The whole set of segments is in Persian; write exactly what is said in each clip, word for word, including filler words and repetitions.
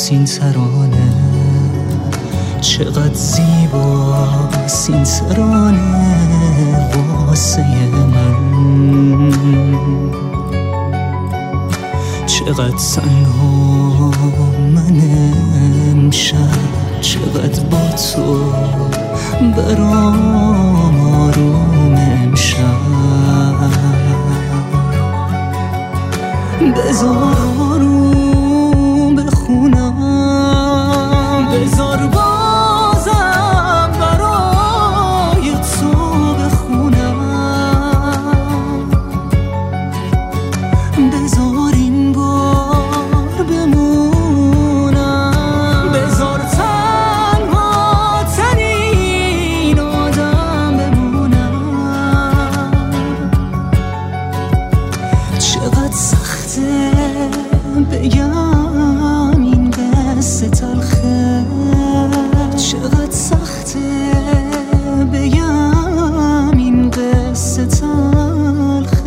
زیباست این ترانه، چقدر زیباست این ترانه واسه من، چقدر تنها من امشب، چقدر با تو برام آروم امشب. بذار آروم بخونم، بذار بازم برای تو بخونم، بذار این بار بمونم، بذار تنها ترین آدم بمونم. چقدر سخته بگم این قصه تلخه، چقدر سخته بگم این قصه تلخه.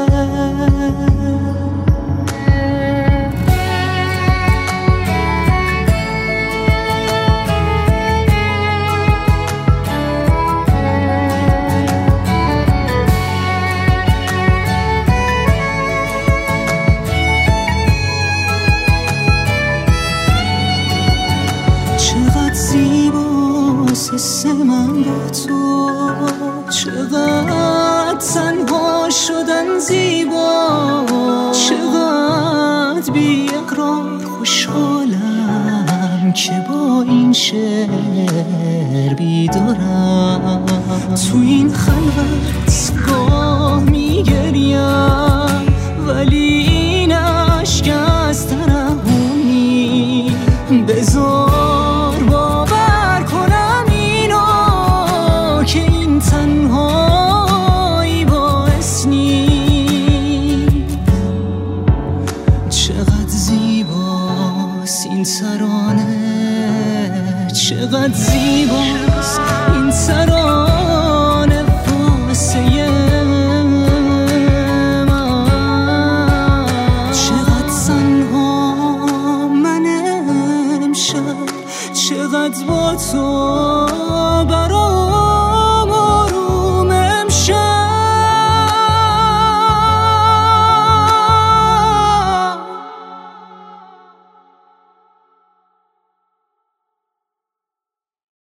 چقدر زیباست حس من با تو، چقدر تنها شدن زیبا، چقدر بی اقرار خوشحالم که با این شعر بیدارم. تو این خ